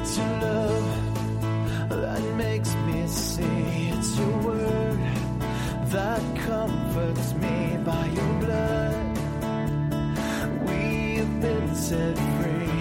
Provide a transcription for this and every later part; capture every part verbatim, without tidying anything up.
It's your love that makes me see. It's your word that comforts me. By your blood we have been set free.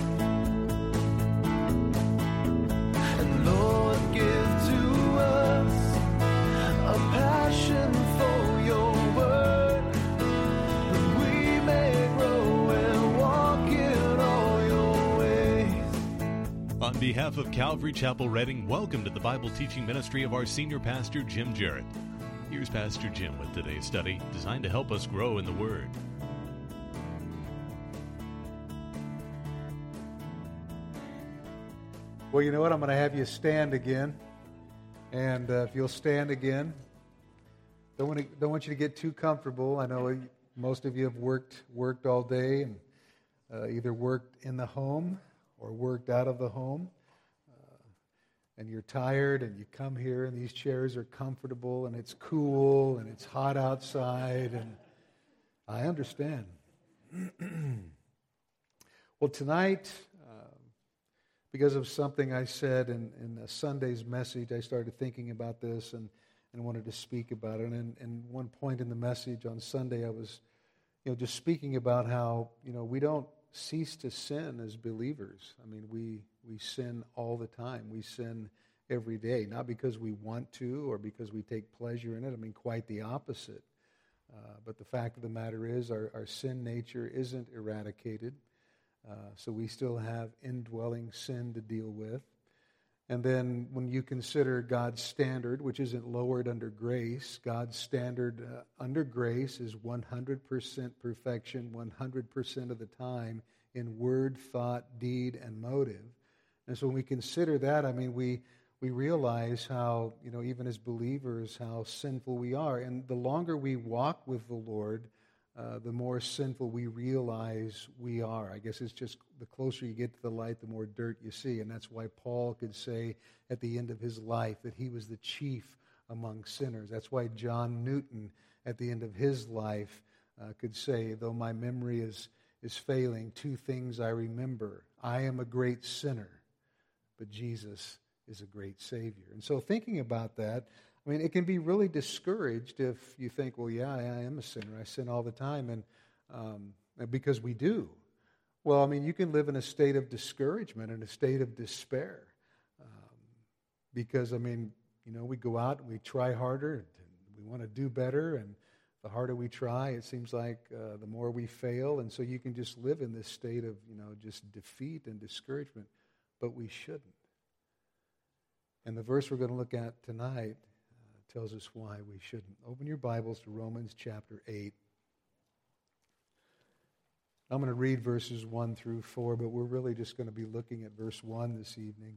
And Lord, give to us a passion for your word, that we may grow and walk in all your ways. On behalf of Calvary Chapel Reading, welcome to the Bible teaching ministry of our senior pastor, Jim Jarrett. Here's Pastor Jim with today's study, designed to help us grow in the Word. Well, you know what? I'm going to have you stand again. And uh, if you'll stand again, don't want to, don't want you to get too comfortable. I know most of you have worked worked all day and uh, either worked in the home or worked out of the home. And you're tired, and you come here, and these chairs are comfortable, and it's cool, and it's hot outside, and I understand. Well, tonight, uh, because of something I said in, in a Sunday's message, I started thinking about this and, and wanted to speak about it. And, and one point in the message on Sunday, I was, you know, just speaking about how, you know, we don't cease to sin as believers. I mean, we we sin all the time. We sin every day, not because we want to or because we take pleasure in it. I mean, quite the opposite. Uh, but the fact of the matter is our, our sin nature isn't eradicated. Uh, so we still have indwelling sin to deal with. And then when you consider God's standard, which isn't lowered under grace, God's standard uh, under grace is one hundred percent perfection, one hundred percent of the time in word, thought, deed, and motive. And so when we consider that, I mean, we we realize how, you know, even as believers, how sinful we are. And the longer we walk with the Lord, uh, the more sinful we realize we are. I guess it's just the closer you get to the light, the more dirt you see. And that's why Paul could say at the end of his life that he was the chief among sinners. That's why John Newton at the end of his life uh, could say, though my memory is, is failing, two things I remember. I am a great sinner, but Jesus is a great Savior. And so thinking about that, I mean, it can be really discouraged if you think, well, yeah, I am a sinner. I sin all the time, and um, because we do. Well, I mean, you can live in a state of discouragement and a state of despair um, because, I mean, you know, we go out and we try harder, and we want to do better, and the harder we try, it seems like uh, the more we fail, and so you can just live in this state of, you know, just defeat and discouragement, but we shouldn't. And the verse we're going to look at tonight uh, tells us why we shouldn't. Open your Bibles to Romans chapter eight. I'm going to read verses one through four, but we're really just going to be looking at verse one this evening.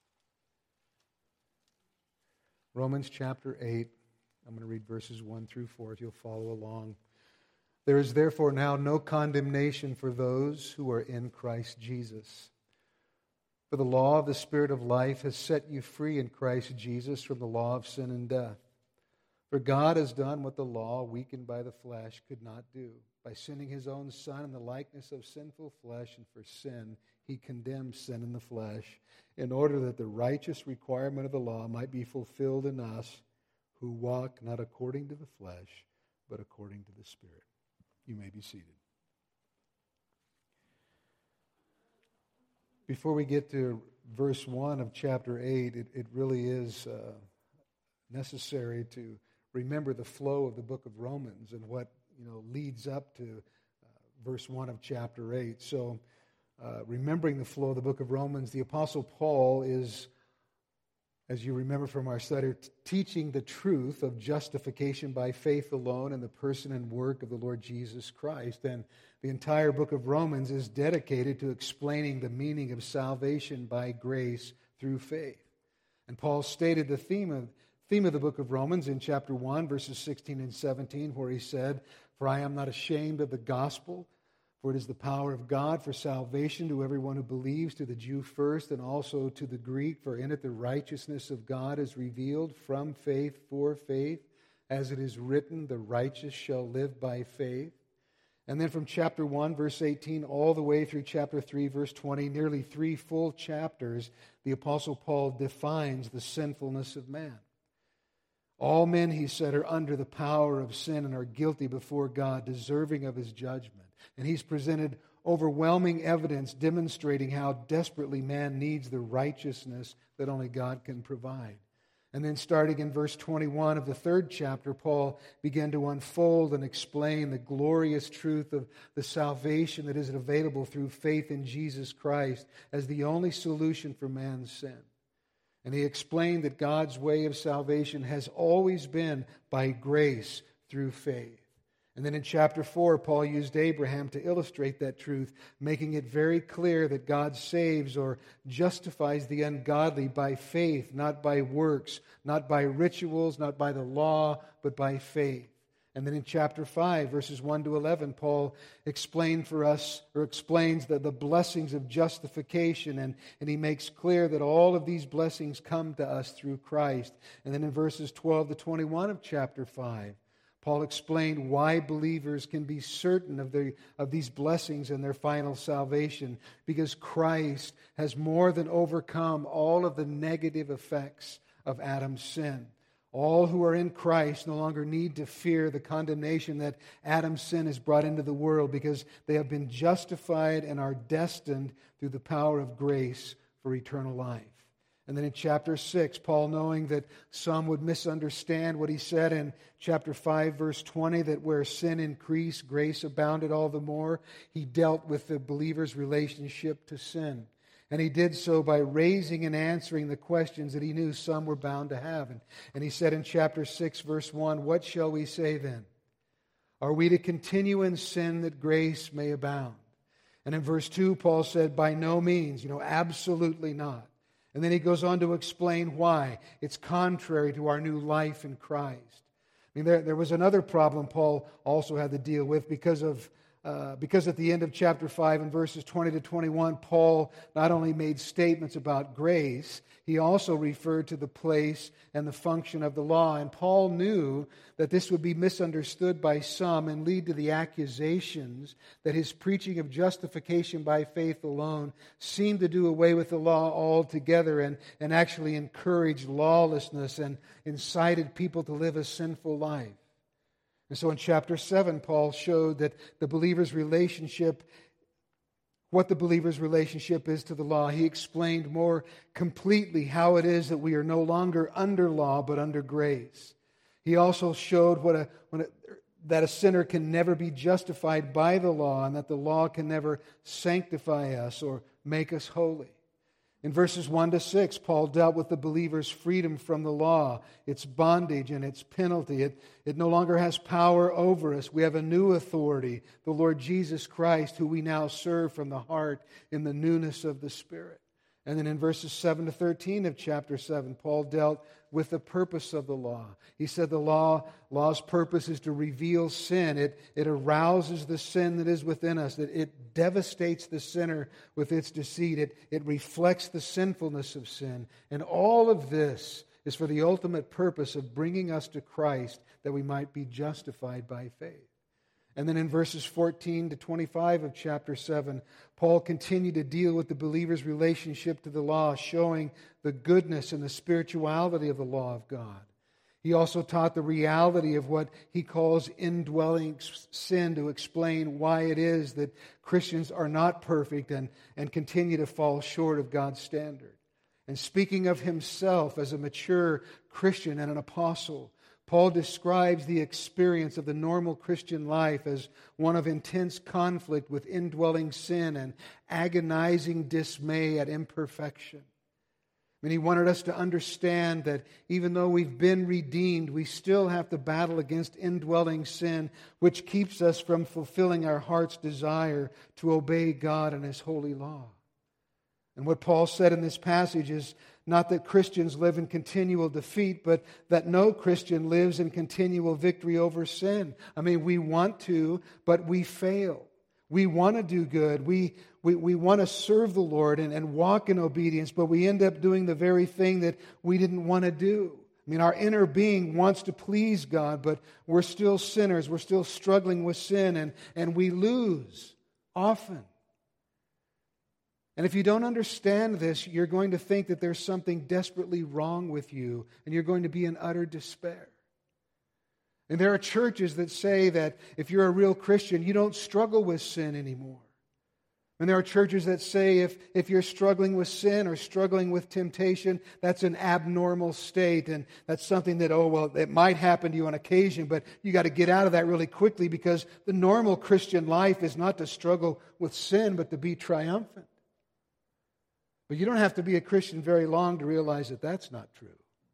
Romans chapter eight. I'm going to read verses one through four if you'll follow along. There is therefore now no condemnation for those who are in Christ Jesus. For the law of the Spirit of life has set you free in Christ Jesus from the law of sin and death. For God has done what the law, weakened by the flesh, could not do. By sending His own Son in the likeness of sinful flesh, and for sin, He condemned sin in the flesh, in order that the righteous requirement of the law might be fulfilled in us, who walk not according to the flesh, but according to the Spirit. You may be seated. Before we get to verse one of chapter eight, it, it really is uh, necessary to remember the flow of the book of Romans and what, you know, leads up to uh, verse one of chapter eight. So, uh, remembering the flow of the book of Romans, the Apostle Paul is, as you remember from our study, t- teaching the truth of justification by faith alone in the person and work of the Lord Jesus Christ. And the entire book of Romans is dedicated to explaining the meaning of salvation by grace through faith. And Paul stated the theme of, theme of the book of Romans in chapter one, verses sixteen and seventeen, where he said, "For I am not ashamed of the gospel, for it is the power of God for salvation to everyone who believes, to the Jew first and also to the Greek, for in it the righteousness of God is revealed from faith for faith, as it is written, the righteous shall live by faith. And then from chapter one, verse eighteen, all the way through chapter three, verse twenty, nearly three full chapters, the Apostle Paul defines the sinfulness of man. All men, he said, are under the power of sin and are guilty before God, deserving of His judgment. And he's presented overwhelming evidence demonstrating how desperately man needs the righteousness that only God can provide. And then starting in verse twenty-one of the third chapter, Paul began to unfold and explain the glorious truth of the salvation that is available through faith in Jesus Christ as the only solution for man's sin. And he explained that God's way of salvation has always been by grace through faith. And then in chapter four, Paul used Abraham to illustrate that truth, making it very clear that God saves or justifies the ungodly by faith, not by works, not by rituals, not by the law, but by faith. And then in chapter five, verses one to eleven, Paul explained for us, or explains the, the blessings of justification, and, and he makes clear that all of these blessings come to us through Christ. And then in verses twelve to twenty-one of chapter five, Paul explained why believers can be certain of, the, of these blessings and their final salvation, because Christ has more than overcome all of the negative effects of Adam's sin. All who are in Christ no longer need to fear the condemnation that Adam's sin has brought into the world, because they have been justified and are destined through the power of grace for eternal life. And then in chapter six, Paul, knowing that some would misunderstand what he said in chapter five, verse twenty, that where sin increased, grace abounded all the more, he dealt with the believer's relationship to sin. And he did so by raising and answering the questions that he knew some were bound to have. And, and he said in chapter six, verse one, "What shall we say then? Are we to continue in sin that grace may abound?" And in verse two, Paul said, "By no means, you know, absolutely not." And then he goes on to explain why. It's contrary to our new life in Christ. I mean, there, there was another problem Paul also had to deal with because of uh, because at the end of chapter five and verses twenty to twenty-one, Paul not only made statements about grace, he also referred to the place and the function of the law. And Paul knew that this would be misunderstood by some and lead to the accusations that his preaching of justification by faith alone seemed to do away with the law altogether and, and actually encouraged lawlessness and incited people to live a sinful life. And so in chapter seven, Paul showed that the believer's relationship what the believer's relationship is to the law. He explained more completely how it is that we are no longer under law but under grace. He also showed what a, when a, that a sinner can never be justified by the law and that the law can never sanctify us or make us holy. In verses one to six, Paul dealt with the believer's freedom from the law, its bondage and its penalty. It, it no longer has power over us. We have a new authority, the Lord Jesus Christ, who we now serve from the heart in the newness of the Spirit. And then in verses seven to thirteen of chapter seven, Paul dealt with the purpose of the law. He said the law, law's purpose is to reveal sin. It, it arouses the sin that is within us. That it devastates the sinner with its deceit. It, it reflects the sinfulness of sin. And all of this is for the ultimate purpose of bringing us to Christ that we might be justified by faith. And then in verses fourteen to twenty-five of chapter seven, Paul continued to deal with the believer's relationship to the law, showing the goodness and the spirituality of the law of God. He also taught the reality of what he calls indwelling sin to explain why it is that Christians are not perfect and, and continue to fall short of God's standard. And speaking of himself as a mature Christian and an apostle, Paul describes the experience of the normal Christian life as one of intense conflict with indwelling sin and agonizing dismay at imperfection. I mean, he wanted us to understand that even though we've been redeemed, we still have to battle against indwelling sin, which keeps us from fulfilling our heart's desire to obey God and His holy law. And what Paul said in this passage is not that Christians live in continual defeat, but that no Christian lives in continual victory over sin. I mean, we want to, but we fail. We want to do good. We we, we want to serve the Lord and, and walk in obedience, but we end up doing the very thing that we didn't want to do. I mean, our inner being wants to please God, but we're still sinners. We're still struggling with sin, and, and we lose often. And if you don't understand this, you're going to think that there's something desperately wrong with you, and you're going to be in utter despair. And there are churches that say that if you're a real Christian, you don't struggle with sin anymore. And there are churches that say if, if you're struggling with sin or struggling with temptation, that's an abnormal state, and that's something that, oh, well, it might happen to you on occasion, but you got to get out of that really quickly, because the normal Christian life is not to struggle with sin, but to be triumphant. But you don't have to be a Christian very long to realize that that's not true.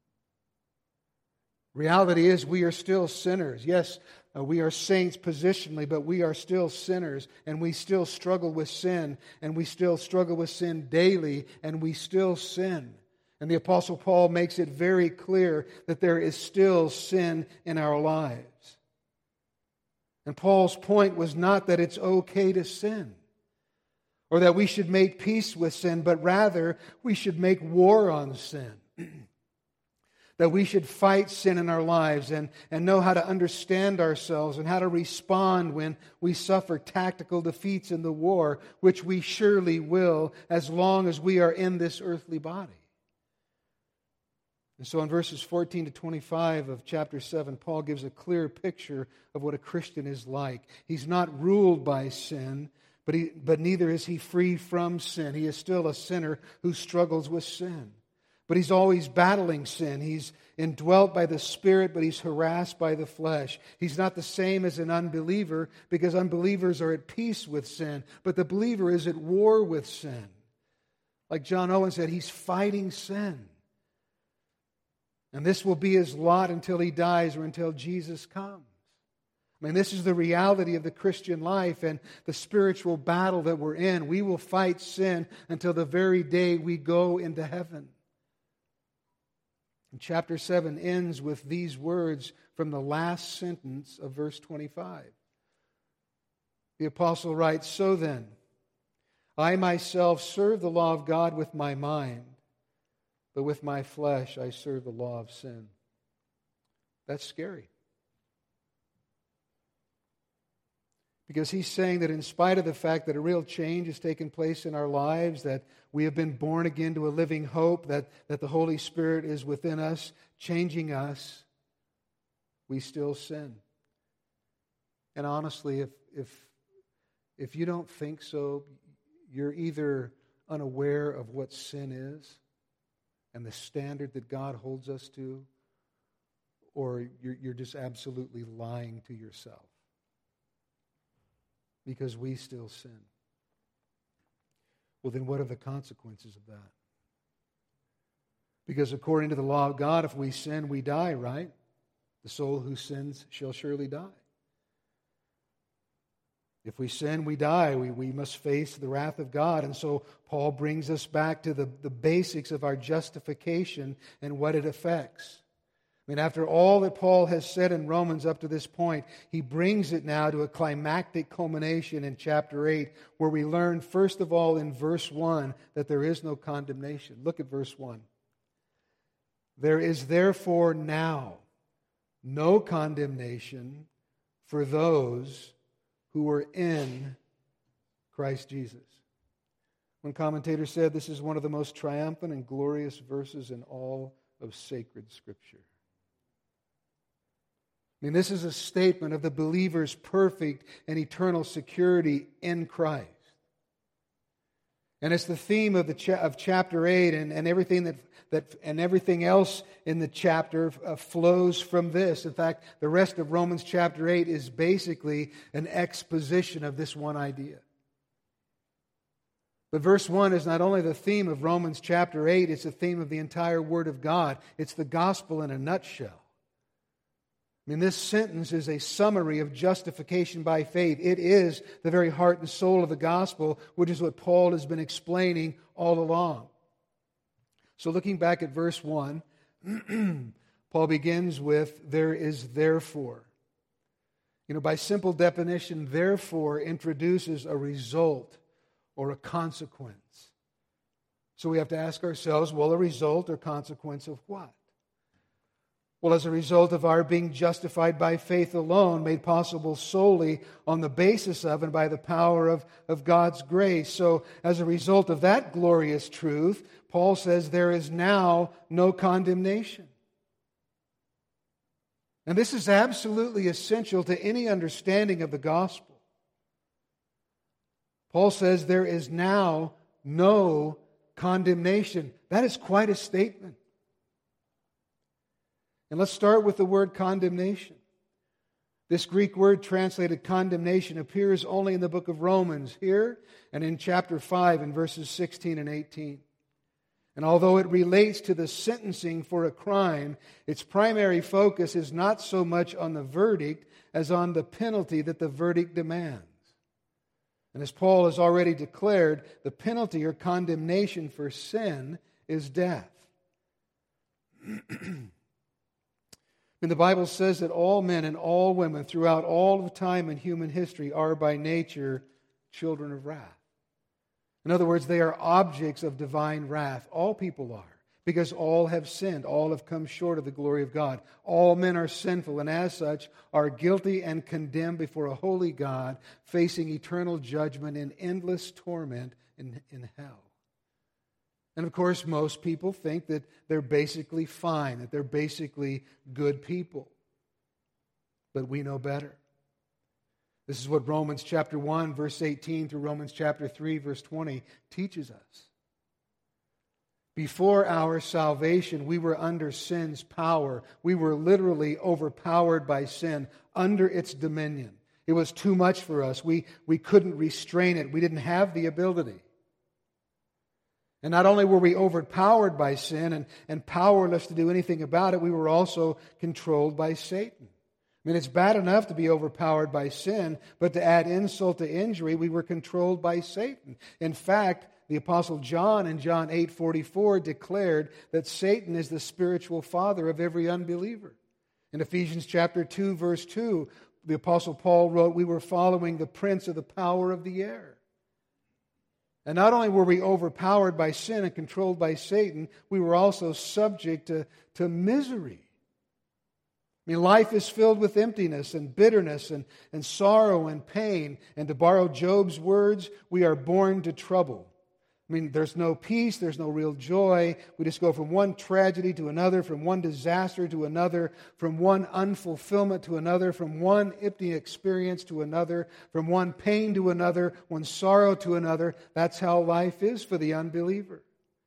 Reality is we are still sinners. Yes, uh, we are saints positionally, but we are still sinners, and we still struggle with sin, and we still struggle with sin daily, and we still sin. And the Apostle Paul makes it very clear that there is still sin in our lives. And Paul's point was not that it's okay to sin, or that we should make peace with sin, but rather we should make war on sin. That we should fight sin in our lives and, and know how to understand ourselves and how to respond when we suffer tactical defeats in the war, which we surely will as long as we are in this earthly body. And so in verses fourteen to twenty-five of chapter seven, Paul gives a clear picture of what a Christian is like. He's not ruled by sin, but, he, but neither is he free from sin. He is still a sinner who struggles with sin. But he's always battling sin. He's indwelt by the Spirit, but he's harassed by the flesh. He's not the same as an unbeliever, because unbelievers are at peace with sin, but the believer is at war with sin. Like John Owen said, he's fighting sin. And this will be his lot until he dies or until Jesus comes. I mean, this is the reality of the Christian life and the spiritual battle that we're in. We will fight sin until the very day we go into heaven. And chapter seven ends with these words from the last sentence of verse twenty-five. The apostle writes, "So then, I myself serve the law of God with my mind, but with my flesh I serve the law of sin." That's scary. Because he's saying that in spite of the fact that a real change has taken place in our lives, that we have been born again to a living hope, that, that the Holy Spirit is within us, changing us, we still sin. And honestly, if if if you don't think so, you're either unaware of what sin is and the standard that God holds us to, or you're, you're just absolutely lying to yourself. Because we still sin. Well, then what are the consequences of that? Because according to the law of God, if we sin, we die, right? The soul who sins shall surely die. If we sin, we die. We, we must face the wrath of God. And so Paul brings us back to the, the basics of our justification and what it affects. I mean, after all that Paul has said in Romans up to this point, he brings it now to a climactic culmination in chapter eight, where we learn, first of all, in verse one, that there is no condemnation. Look at verse one. "There is therefore now no condemnation for those who are in Christ Jesus." One commentator said this is one of the most triumphant and glorious verses in all of sacred Scripture. I mean, this is a statement of the believer's perfect and eternal security in Christ. And it's the theme of the cha- of chapter eight, and, and everything that, that and everything else in the chapter uh, flows from this. In fact, the rest of Romans chapter eight is basically an exposition of this one idea. But verse one is not only the theme of Romans chapter eight, it's the theme of the entire Word of God. It's the gospel in a nutshell. I mean, this sentence is a summary of justification by faith. It is the very heart and soul of the gospel, which is what Paul has been explaining all along. So looking back at verse one, Paul begins with, "There is therefore." You know, by simple definition, therefore introduces a result or a consequence. So we have to ask ourselves, well, a result or consequence of what? Well, as a result of our being justified by faith alone, made possible solely on the basis of and by the power of, of God's grace. So, as a result of that glorious truth, Paul says there is now no condemnation. And this is absolutely essential to any understanding of the gospel. Paul says there is now no condemnation. That is quite a statement. And let's start with the word condemnation. This Greek word translated condemnation appears only in the book of Romans here and in chapter five in verses sixteen and eighteen. And although it relates to the sentencing for a crime, its primary focus is not so much on the verdict as on the penalty that the verdict demands. And as Paul has already declared, the penalty or condemnation for sin is death. And the Bible says that all men and all women throughout all of time in human history are by nature children of wrath. In other words, they are objects of divine wrath. All people are, because all have sinned. All have come short of the glory of God. All men are sinful, and as such are guilty and condemned before a holy God, facing eternal judgment and endless torment in, in hell. And of course, most people think that they're basically fine, that they're basically good people. But we know better. This is what Romans chapter one, verse eighteen through Romans chapter three, verse twenty teaches us. Before our salvation, we were under sin's power. We were literally overpowered by sin, under its dominion. It was too much for us. We, we couldn't restrain it. We didn't have the ability. And not only were we overpowered by sin and, and powerless to do anything about it, we were also controlled by Satan. I mean, it's bad enough to be overpowered by sin, but to add insult to injury, we were controlled by Satan. In fact, the Apostle John in John eight forty-four declared that Satan is the spiritual father of every unbeliever. In Ephesians chapter two, verse two, the Apostle Paul wrote, we were following the prince of the power of the air. And not only were we overpowered by sin and controlled by Satan, we were also subject to, to misery. I mean, life is filled with emptiness and bitterness and, and sorrow and pain. And to borrow Job's words, we are born to trouble. I mean, there's no peace, there's no real joy. We just go from one tragedy to another, from one disaster to another, from one unfulfillment to another, from one empty experience to another, from one pain to another, one sorrow to another. That's how life is for the unbeliever.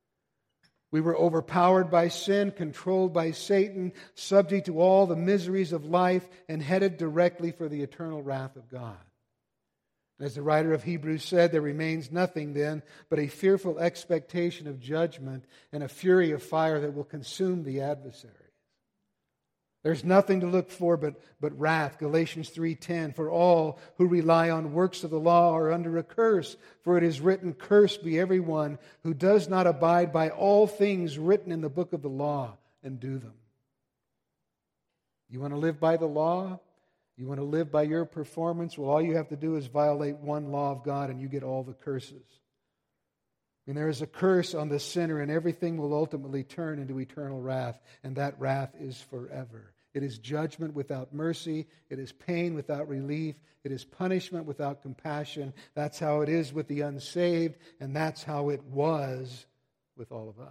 We were overpowered by sin, controlled by Satan, subject to all the miseries of life, and headed directly for the eternal wrath of God. As the writer of Hebrews said, there remains nothing then but a fearful expectation of judgment and a fury of fire that will consume the adversaries. There's nothing to look for but, but wrath. Galatians three ten, for all who rely on works of the law are under a curse, for it is written, cursed be everyone who does not abide by all things written in the book of the law and do them. You want to live by the law? You want to live by your performance? Well, all you have to do is violate one law of God and you get all the curses. And there is a curse on the sinner, and everything will ultimately turn into eternal wrath, and that wrath is forever. It is judgment without mercy. It is pain without relief. It is punishment without compassion. That's how it is with the unsaved, and that's how it was with all of us.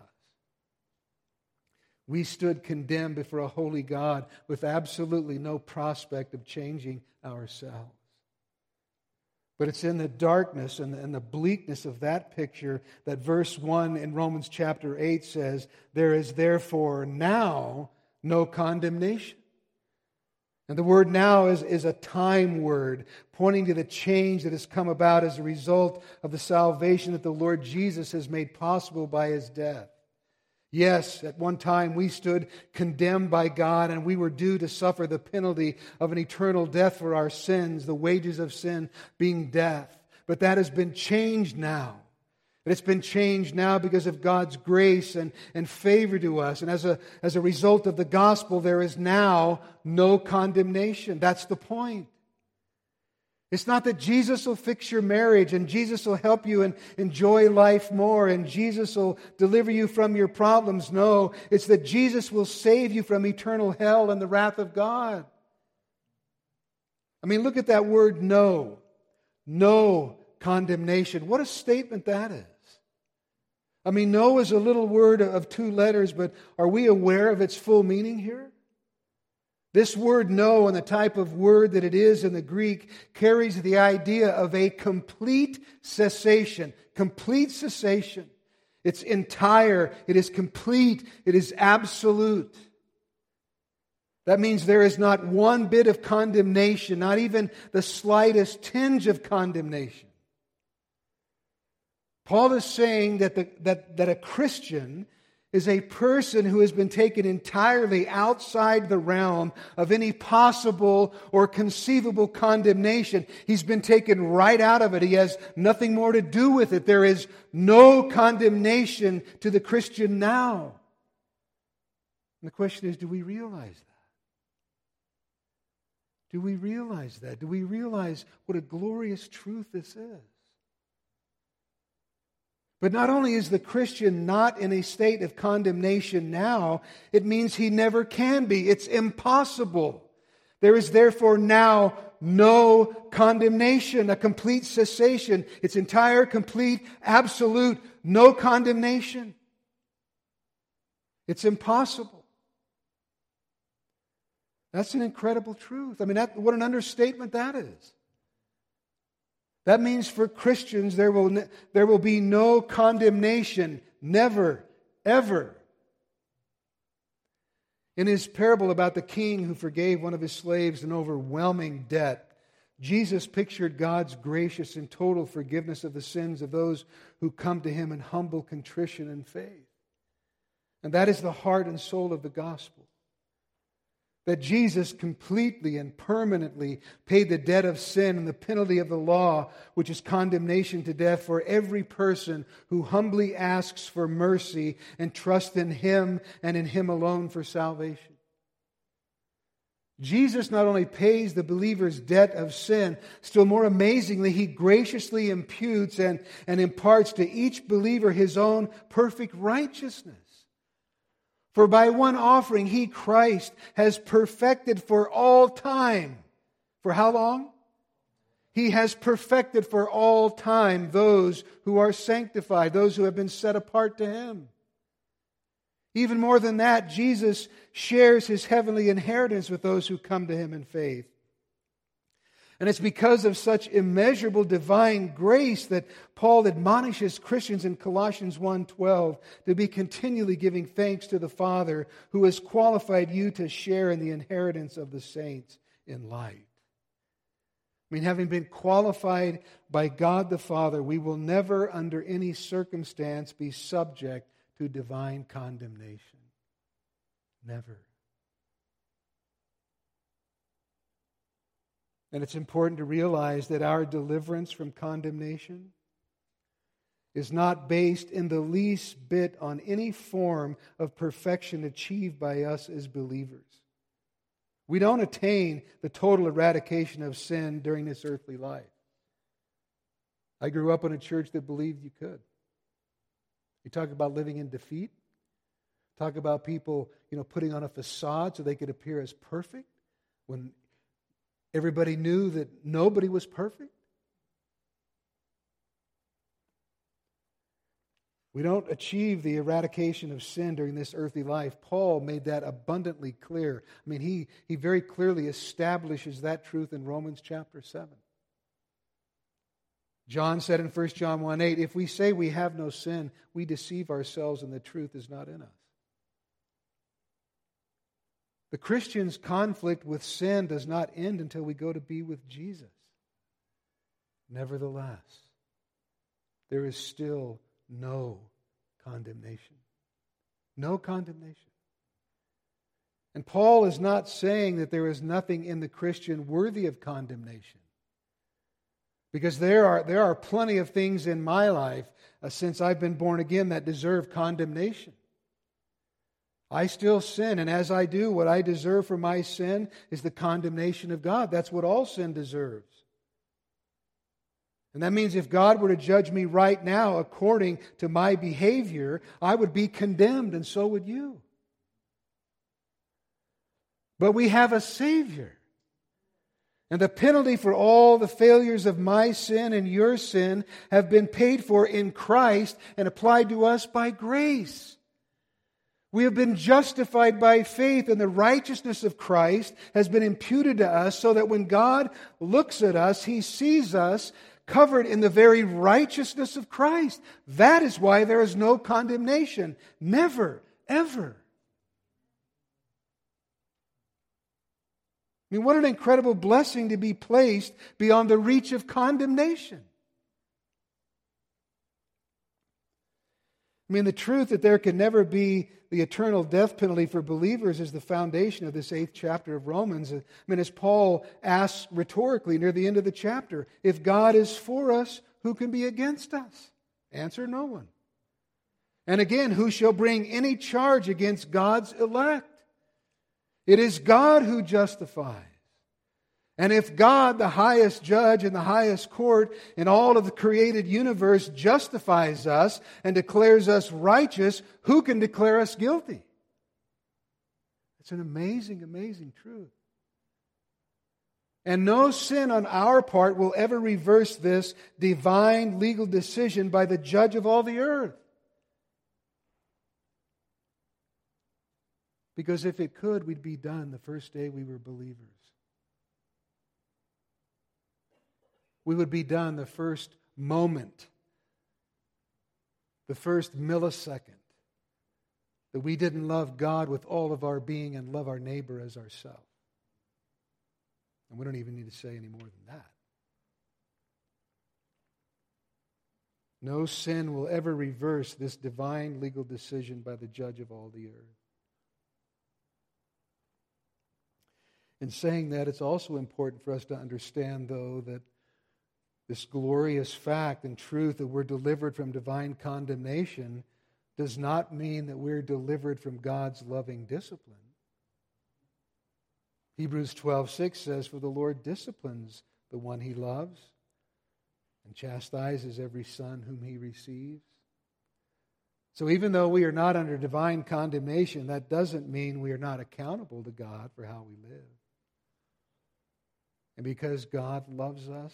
We stood condemned before a holy God with absolutely no prospect of changing ourselves. But it's in the darkness and the, and the bleakness of that picture that verse one in Romans chapter eight says, there is therefore now no condemnation. And the word now is, is a time word, pointing to the change that has come about as a result of the salvation that the Lord Jesus has made possible by His death. Yes, at one time we stood condemned by God, and we were due to suffer the penalty of an eternal death for our sins, the wages of sin being death. But that has been changed now. And it's been changed now because of God's grace and, and favor to us. And as a, as a result of the gospel, there is now no condemnation. That's the point. It's not that Jesus will fix your marriage and Jesus will help you and enjoy life more and Jesus will deliver you from your problems. No, it's that Jesus will save you from eternal hell and the wrath of God. I mean, look at that word no. No condemnation. What a statement that is. I mean, no is a little word of two letters, but are we aware of its full meaning here? This word no and the type of word that it is in the Greek carries the idea of a complete cessation. Complete cessation. It's entire. It is complete. It is absolute. That means there is not one bit of condemnation, not even the slightest tinge of condemnation. Paul is saying that, the, that, that a Christian is a person who has been taken entirely outside the realm of any possible or conceivable condemnation. He's been taken right out of it. He has nothing more to do with it. There is no condemnation to the Christian now. And the question is, do we realize that? Do we realize that? Do we realize what a glorious truth this is? But not only is the Christian not in a state of condemnation now, it means he never can be. It's impossible. There is therefore now no condemnation, a complete cessation. It's entire, complete, absolute, no condemnation. It's impossible. That's an incredible truth. I mean, that, what an understatement that is. That means for Christians there will, there will be no condemnation. Never, ever. In his parable about the king who forgave one of his slaves an overwhelming debt, Jesus pictured God's gracious and total forgiveness of the sins of those who come to Him in humble contrition and faith. And that is the heart and soul of the gospel. That Jesus completely and permanently paid the debt of sin and the penalty of the law, which is condemnation to death, for every person who humbly asks for mercy and trusts in Him and in Him alone for salvation. Jesus not only pays the believer's debt of sin, still more amazingly, He graciously imputes and, and imparts to each believer His own perfect righteousness. For by one offering, He, Christ, has perfected for all time. For how long? He has perfected for all time those who are sanctified, those who have been set apart to Him. Even more than that, Jesus shares His heavenly inheritance with those who come to Him in faith. And it's because of such immeasurable divine grace that Paul admonishes Christians in Colossians one twelve to be continually giving thanks to the Father who has qualified you to share in the inheritance of the saints in light. I mean, having been qualified by God the Father, we will never under any circumstance be subject to divine condemnation. Never. And it's important to realize that our deliverance from condemnation is not based in the least bit on any form of perfection achieved by us as believers. We don't attain the total eradication of sin during this earthly life. I grew up in a church that believed you could. You talk about living in defeat. Talk about people, you know, putting on a facade so they could appear as perfect when everybody knew that nobody was perfect. We don't achieve the eradication of sin during this earthly life. Paul made that abundantly clear. I mean, he, he very clearly establishes that truth in Romans chapter seven. John said in First John one eight, if we say we have no sin, we deceive ourselves and the truth is not in us. The Christian's conflict with sin does not end until we go to be with Jesus. Nevertheless, there is still no condemnation. No condemnation. And Paul is not saying that there is nothing in the Christian worthy of condemnation. Because there are, there are plenty of things in my life uh, since I've been born again that deserve condemnation. I still sin, and as I do, what I deserve for my sin is the condemnation of God. That's what all sin deserves. And that means if God were to judge me right now according to my behavior, I would be condemned, and so would you. But we have a Savior. And the penalty for all the failures of my sin and your sin have been paid for in Christ and applied to us by grace. We have been justified by faith, and the righteousness of Christ has been imputed to us so that when God looks at us, He sees us covered in the very righteousness of Christ. That is why there is no condemnation. Never, ever. I mean, what an incredible blessing to be placed beyond the reach of condemnation. I mean, the truth that there can never be the eternal death penalty for believers is the foundation of this eighth chapter of Romans. I mean, as Paul asks rhetorically near the end of the chapter, if God is for us, who can be against us? Answer, no one. And again, who shall bring any charge against God's elect? It is God who justifies. And if God, the highest judge and the highest court in all of the created universe, justifies us and declares us righteous, who can declare us guilty? It's an amazing, amazing truth. And no sin on our part will ever reverse this divine legal decision by the judge of all the earth. Because if it could, we'd be done the first day we were believers. We would be done the first moment, the first millisecond, that we didn't love God with all of our being and love our neighbor as ourselves. And we don't even need to say any more than that. No sin will ever reverse this divine legal decision by the judge of all the earth. In saying that, it's also important for us to understand, though, that this glorious fact and truth that we're delivered from divine condemnation does not mean that we're delivered from God's loving discipline. Hebrews twelve six says, "For the Lord disciplines the one He loves and chastises every son whom He receives." So even though we are not under divine condemnation, that doesn't mean we are not accountable to God for how we live. And because God loves us,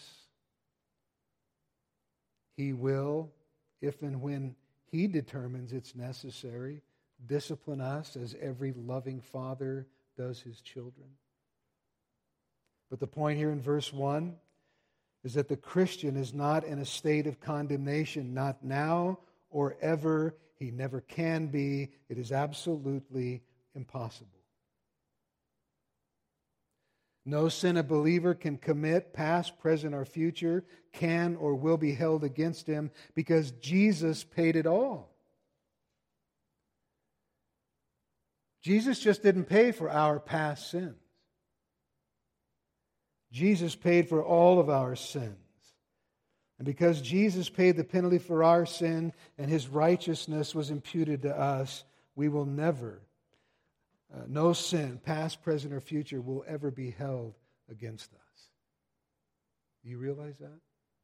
He will, if and when He determines it's necessary, discipline us as every loving father does his children. But the point here in verse one is that the Christian is not in a state of condemnation, not now or ever. He never can be. It is absolutely impossible. No sin a believer can commit, past, present, or future, can or will be held against him because Jesus paid it all. Jesus just didn't pay for our past sins. Jesus paid for all of our sins. And because Jesus paid the penalty for our sin and His righteousness was imputed to us, we will never Uh, no sin, past, present, or future, will ever be held against us. Do you realize that?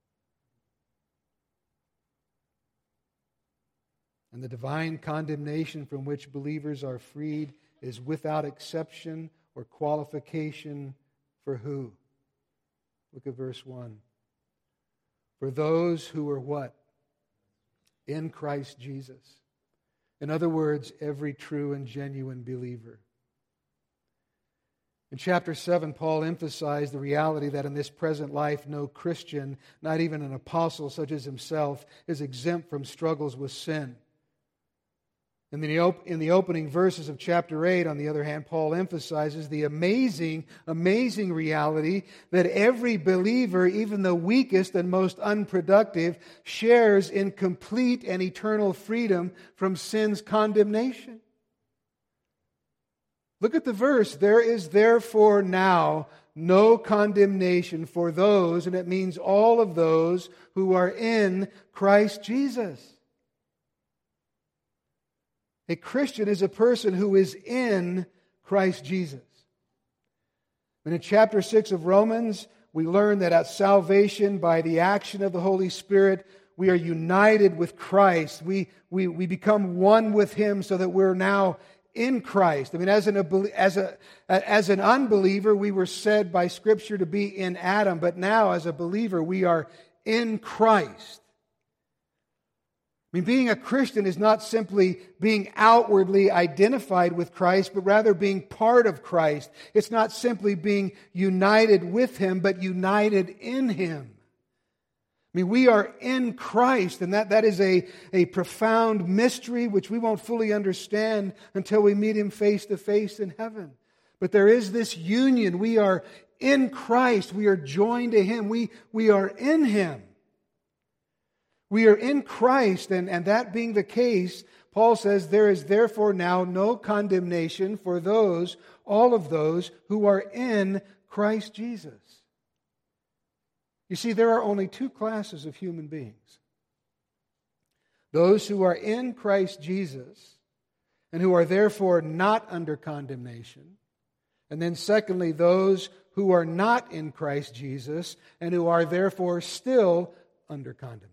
And the divine condemnation from which believers are freed is without exception or qualification for who? Look at verse one. For those who are what? In Christ Jesus. In other words, every true and genuine believer. In chapter seven, Paul emphasized the reality that in this present life, no Christian, not even an apostle such as himself, is exempt from struggles with sin. In the, op- in the opening verses of chapter eight, on the other hand, Paul emphasizes the amazing, amazing reality that every believer, even the weakest and most unproductive, shares in complete and eternal freedom from sin's condemnation. Look at the verse. There is therefore now no condemnation for those, and it means all of those who are in Christ Jesus. A Christian is a person who is in Christ Jesus. And in chapter six of Romans, we learn that at salvation, by the action of the Holy Spirit, we are united with Christ. We, we, we become one with Him so that we're now in Christ. I mean, as an, as, a, as an unbeliever, we were said by Scripture to be in Adam, but now as a believer, we are in Christ. I mean, being a Christian is not simply being outwardly identified with Christ, but rather being part of Christ. It's not simply being united with Him, but united in Him. I mean, we are in Christ, and that, that is a, a profound mystery which we won't fully understand until we meet Him face to face in heaven. But there is this union. We are in Christ. We are joined to Him. We, we are in Him. We are in Christ, and, and that being the case, Paul says, there is therefore now no condemnation for those, all of those, who are in Christ Jesus. You see, there are only two classes of human beings. Those who are in Christ Jesus, and who are therefore not under condemnation. And then secondly, those who are not in Christ Jesus, and who are therefore still under condemnation.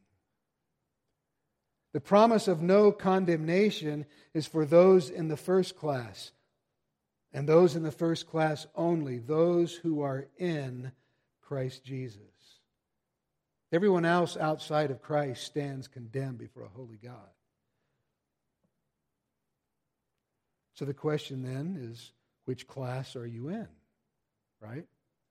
The promise of no condemnation is for those in the first class, and those in the first class only, those who are in Christ Jesus. Everyone else outside of Christ stands condemned before a holy God. So the question then is, which class are you in? Right?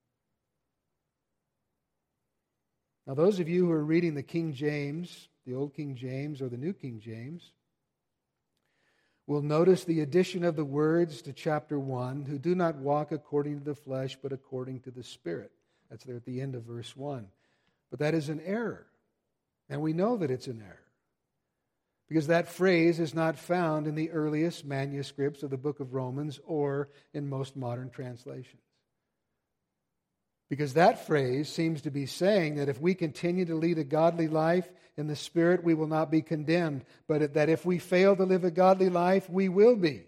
Now, those of you who are reading the King James, the Old King James or the New King James, will notice the addition of the words to chapter one, who do not walk according to the flesh, but according to the Spirit. That's there at the end of verse one. But that is an error. And we know that it's an error. Because that phrase is not found in the earliest manuscripts of the book of Romans or in most modern translations. Because that phrase seems to be saying that if we continue to lead a godly life in the Spirit, we will not be condemned. But that if we fail to live a godly life, we will be.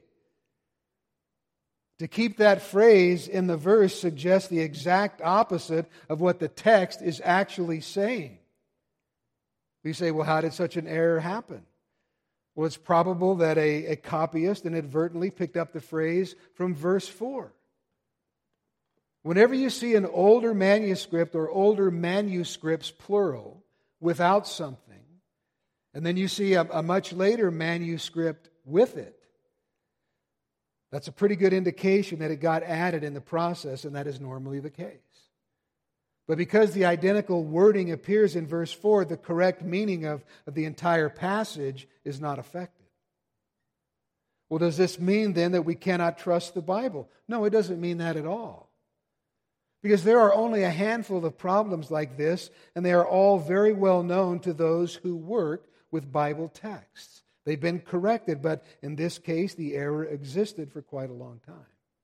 To keep that phrase in the verse suggests the exact opposite of what the text is actually saying. We say, well, how did such an error happen? Well, it's probable that a, a copyist inadvertently picked up the phrase from verse four. Whenever you see an older manuscript or older manuscripts, plural, without something, and then you see a, a much later manuscript with it, that's a pretty good indication that it got added in the process, and that is normally the case. But because the identical wording appears in verse four, the correct meaning of, of the entire passage is not affected. Well, does this mean then that we cannot trust the Bible? No, it doesn't mean that at all. Because there are only a handful of problems like this, and they are all very well known to those who work with Bible texts. They've been corrected, but in this case, the error existed for quite a long time.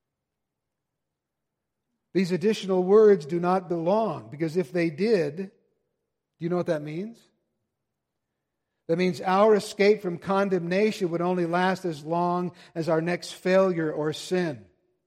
These additional words do not belong, because if they did, do you know what that means? That means our escape from condemnation would only last as long as our next failure or sin.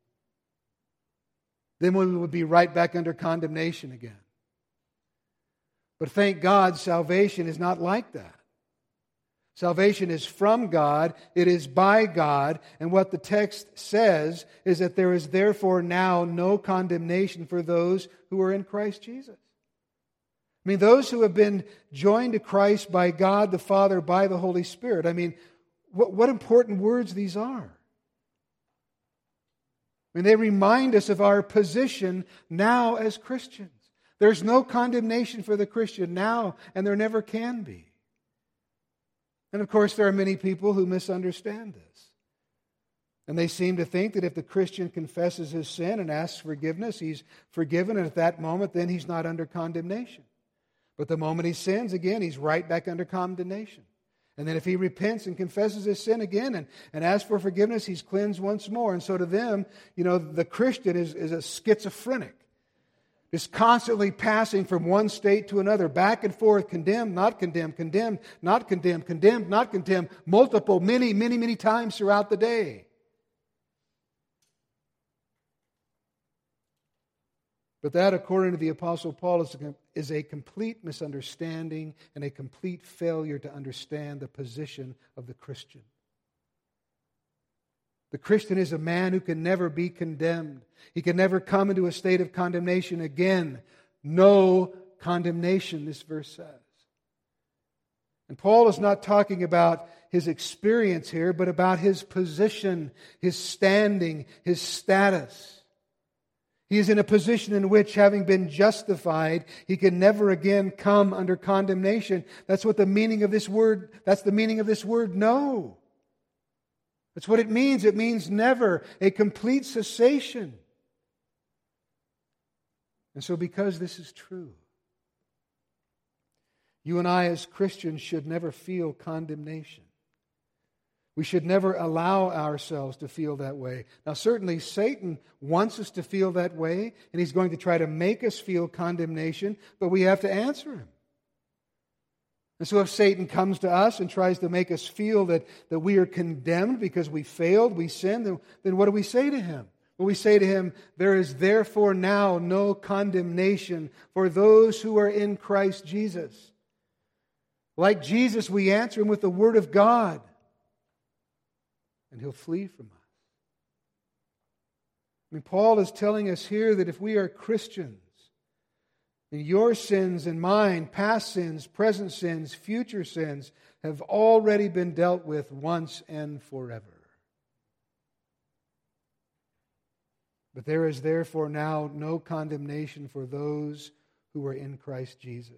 Then we would be right back under condemnation again. But thank God, salvation is not like that. Salvation is from God, it is by God, and what the text says is that there is therefore now no condemnation for those who are in Christ Jesus. I mean, those who have been joined to Christ by God the Father, by the Holy Spirit. I mean, what, what important words these are. I mean, they remind us of our position now as Christians. There's no condemnation for the Christian now, and there never can be. And of course, there are many people who misunderstand this. And they seem to think that if the Christian confesses his sin and asks forgiveness, he's forgiven, and at that moment, then he's not under condemnation. But the moment he sins, again, he's right back under condemnation. And then if he repents and confesses his sin again and, and asks for forgiveness, he's cleansed once more. And so to them, you know, the Christian is, is a schizophrenic. Is constantly passing from one state to another, back and forth, condemned, not condemned, condemned, not condemned, condemned, not condemned, multiple, many, many, many times throughout the day. But that, according to the Apostle Paul, is a, is a complete misunderstanding and a complete failure to understand the position of the Christian. The Christian is a man who can never be condemned. He can never come into a state of condemnation again. No condemnation, this verse says. And Paul is not talking about his experience here, but about his position, his standing, his status. He is in a position in which, having been justified, he can never again come under condemnation. That's what the meaning of this word, that's the meaning of this word, no. That's what it means. It means never, a complete cessation. And so because this is true, you and I as Christians should never feel condemnation. We should never allow ourselves to feel that way. Now, certainly Satan wants us to feel that way, and he's going to try to make us feel condemnation, but we have to answer him. And so if Satan comes to us and tries to make us feel that, that we are condemned because we failed, we sinned, then, then what do we say to him? Well, we say to him, there is therefore now no condemnation for those who are in Christ Jesus. Like Jesus, we answer him with the Word of God, and he'll flee from us. I mean, Paul is telling us here that if we are Christians, and your sins and mine, past sins, present sins, future sins, have already been dealt with once and forever. But there is therefore now no condemnation for those who are in Christ Jesus.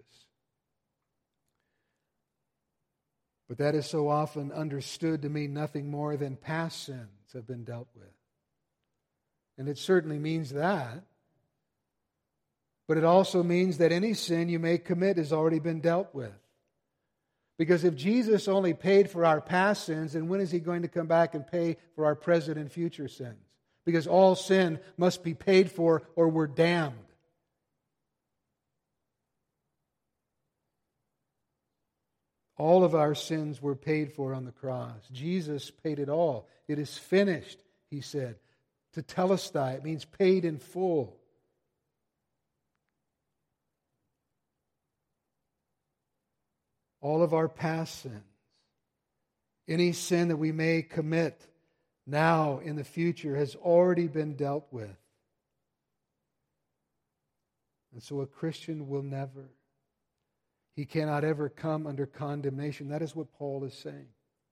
But that is so often understood to mean nothing more than past sins have been dealt with. And it certainly means that. But it also means that any sin you may commit has already been dealt with. Because if Jesus only paid for our past sins, then when is He going to come back and pay for our present and future sins? Because all sin must be paid for or we're damned. All of our sins were paid for on the cross. Jesus paid it all. It is finished, He said. Tetelestai, it means paid in full. All of our past sins, any sin that we may commit now in the future has already been dealt with. And so a Christian will never, he cannot ever come under condemnation. That is what Paul is saying.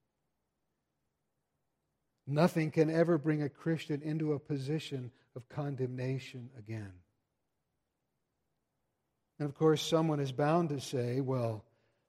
Nothing can ever bring a Christian into a position of condemnation again. And of course, someone is bound to say, well,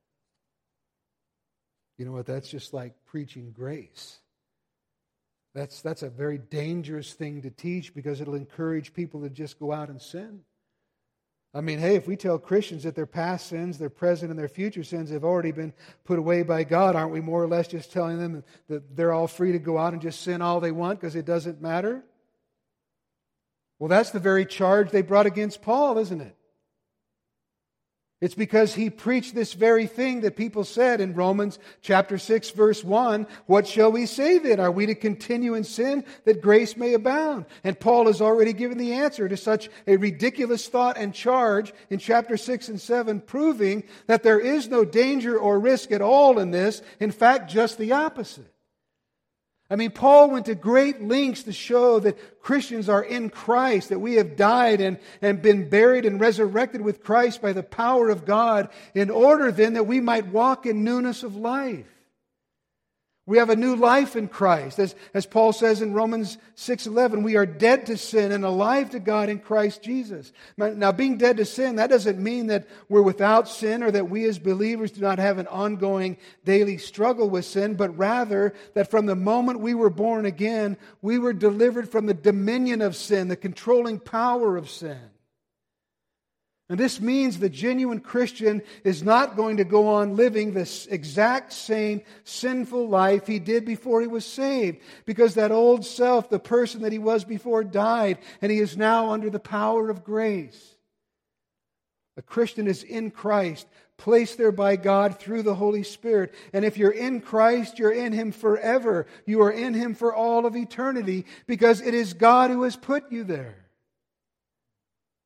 you know what, that's just like preaching grace. That's, that's a very dangerous thing to teach because it'll encourage people to just go out and sin. I mean, hey, if we tell Christians that their past sins, their present and their future sins have already been put away by God, aren't we more or less just telling them that they're all free to go out and just sin all they want because it doesn't matter? Well, that's the very charge they brought against Paul, isn't it? It's because he preached this very thing that people said in Romans chapter six, verse one, what shall we say then? Are we to continue in sin that grace may abound? And Paul has already given the answer to such a ridiculous thought and charge in chapter six and seven, proving that there is no danger or risk at all in this. In fact, just the opposite. I mean, Paul went to great lengths to show that Christians are in Christ, that we have died and, and been buried and resurrected with Christ by the power of God, in order then that we might walk in newness of life. We have a new life in Christ. As, as Paul says in Romans six eleven, we are dead to sin and alive to God in Christ Jesus. Now, being dead to sin, that doesn't mean that we're without sin or that we as believers do not have an ongoing daily struggle with sin, but rather that from the moment we were born again, we were delivered from the dominion of sin, the controlling power of sin. And this means the genuine Christian is not going to go on living this exact same sinful life he did before he was saved. Because that old self, the person that he was before, died, and he is now under the power of grace. A Christian is in Christ, placed there by God through the Holy Spirit. And if you're in Christ, you're in Him forever. You are in Him for all of eternity, because it is God who has put you there.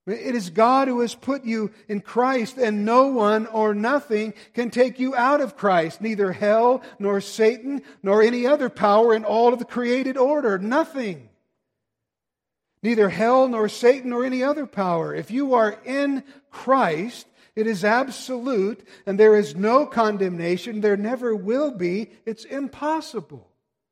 It is God who has put you in Christ, and no one or nothing can take you out of Christ. Neither hell, nor Satan, nor any other power in all of the created order. Nothing. Neither hell, nor Satan, nor any other power. If you are in Christ, it is absolute, and there is no condemnation. There never will be. It's impossible.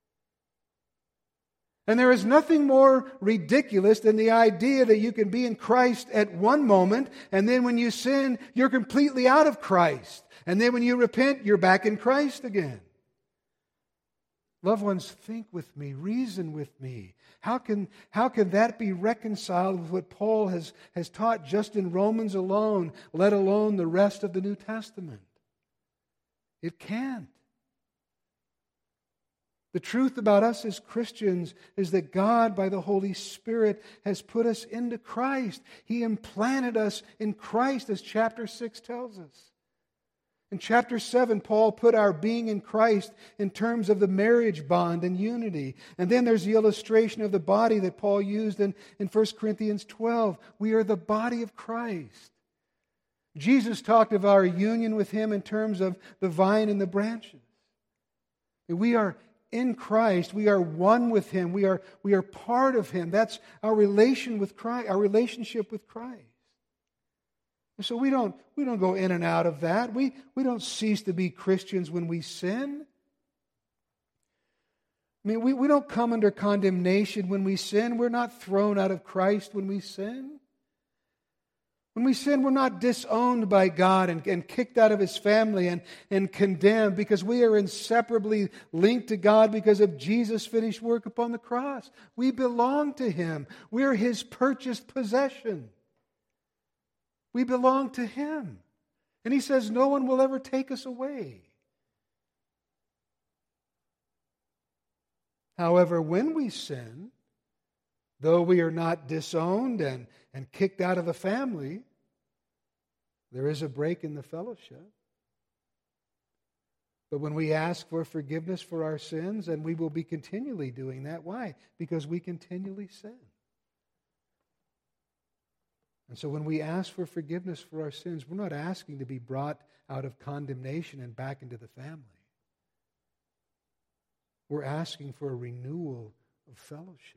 And there is nothing more ridiculous than the idea that you can be in Christ at one moment, and then when you sin, you're completely out of Christ. And then when you repent, you're back in Christ again. Loved ones, think with me, reason with me. How can, how can that be reconciled with what Paul has, has taught just in Romans alone, let alone the rest of the New Testament? It can't. The truth about us as Christians is that God, by the Holy Spirit, has put us into Christ. He implanted us in Christ, as chapter six tells us. In chapter seven, Paul put our being in Christ in terms of the marriage bond and unity. And then there's the illustration of the body that Paul used in, in First Corinthians twelve. We are the body of Christ. Jesus talked of our union with Him in terms of the vine and the branches. We are in Christ, we are one with Him. We are, we are part of Him. That's our relation with Christ, our relationship with Christ. And so we don't, we don't go in and out of that. We, we don't cease to be Christians when we sin. I mean, we, we don't come under condemnation when we sin. We're not thrown out of Christ when we sin. When we sin, we're not disowned by God and, and kicked out of His family and, and condemned, because we are inseparably linked to God because of Jesus' finished work upon the cross. We belong to Him. We're His purchased possession. We belong to Him. And He says no one will ever take us away. However, when we sin, though we are not disowned and, and kicked out of the family, there is a break in the fellowship. But when we ask for forgiveness for our sins, and we will be continually doing that. Why? Because we continually sin. And so when we ask for forgiveness for our sins, we're not asking to be brought out of condemnation and back into the family. We're asking for a renewal of fellowship.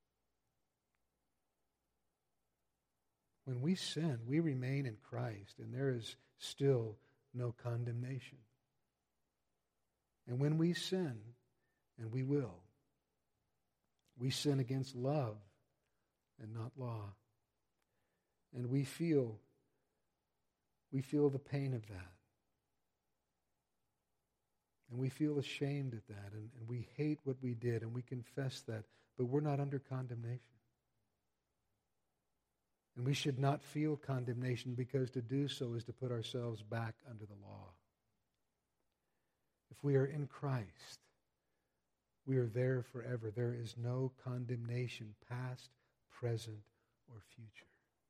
When we sin, we remain in Christ, and there is still no condemnation. And when we sin, and we will, we sin against love and not law. And we feel, we feel the pain of that. And we feel ashamed at that, and, and we hate what we did, and we confess that, but we're not under condemnation. And we should not feel condemnation, because to do so is to put ourselves back under the law. If we are in Christ, we are there forever. There is no condemnation, past, present, or future.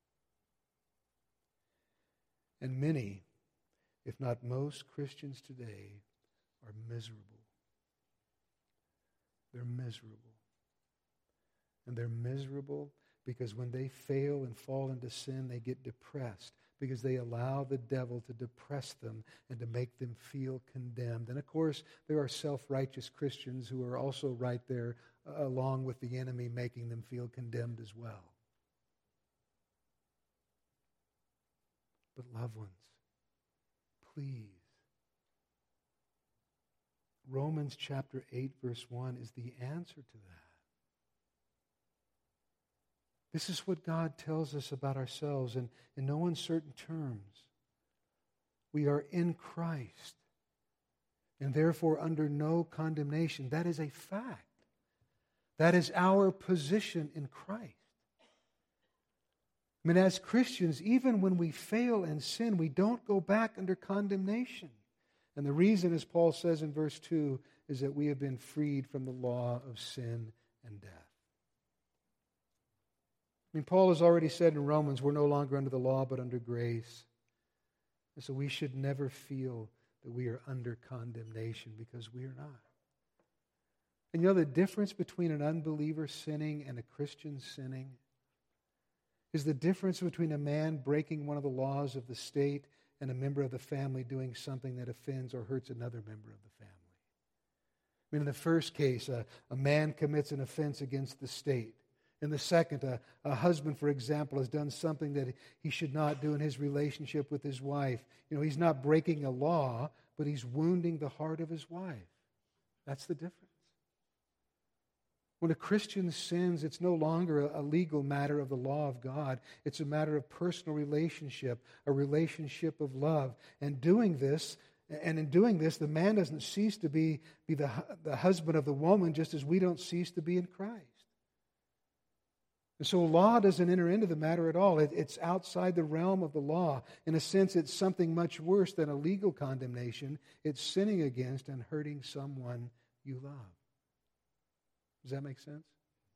And many, if not most, Christians today are miserable. They're miserable. And they're miserable because when they fail and fall into sin, they get depressed because they allow the devil to depress them and to make them feel condemned. And of course, there are self-righteous Christians who are also right there uh, along with the enemy, making them feel condemned as well. But loved ones, please, Romans chapter eight, verse one is the answer to that. This is what God tells us about ourselves, and in no uncertain terms. We are in Christ, and therefore under no condemnation. That is a fact. That is our position in Christ. I mean, as Christians, even when we fail and sin, we don't go back under condemnation. And the reason, as Paul says in verse two, is that we have been freed from the law of sin and death. I mean, Paul has already said in Romans, we're no longer under the law, but under grace. And so we should never feel that we are under condemnation, because we are not. And you know the difference between an unbeliever sinning and a Christian sinning is the difference between a man breaking one of the laws of the state and a member of the family doing something that offends or hurts another member of the family. I mean, in the first case, a, a man commits an offense against the state. In the second, a, a husband, for example, has done something that he should not do in his relationship with his wife. You know, he's not breaking a law, but he's wounding the heart of his wife. That's the difference. When a Christian sins, it's no longer a, a legal matter of the law of God. It's a matter of personal relationship, a relationship of love. And doing this, and in doing this, the man doesn't cease to be, be the, the husband of the woman, just as we don't cease to be in Christ. And so law doesn't enter into the matter at all. It, it's outside the realm of the law. In a sense, it's something much worse than a legal condemnation. It's sinning against and hurting someone you love. Does that make sense?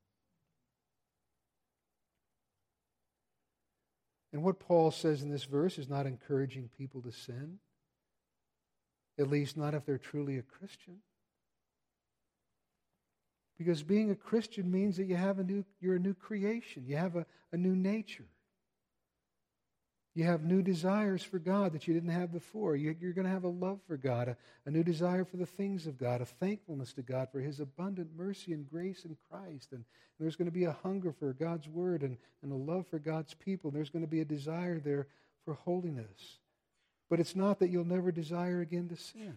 And what Paul says in this verse is not encouraging people to sin, at least not if they're truly a Christian. Because being a Christian means that you have a new, you're a new creation. You have a, a new nature. You have new desires for God that you didn't have before. You, you're going to have a love for God, a, a new desire for the things of God, a thankfulness to God for His abundant mercy and grace in Christ. And, and there's going to be a hunger for God's Word and, and a love for God's people. There's going to be a desire there for holiness. But it's not that you'll never desire again to sin.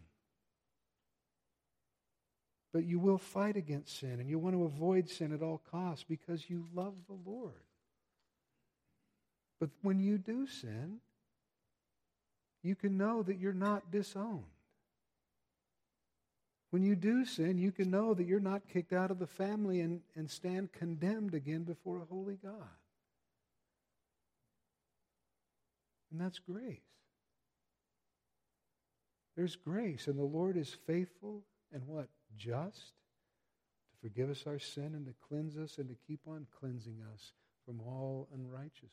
But you will fight against sin, and you want to avoid sin at all costs because you love the Lord. But when you do sin, you can know that you're not disowned. When you do sin, you can know that you're not kicked out of the family and, and stand condemned again before a holy God. And that's grace. There's grace, and the Lord is faithful and what? Just to forgive us our sin and to cleanse us and to keep on cleansing us from all unrighteousness.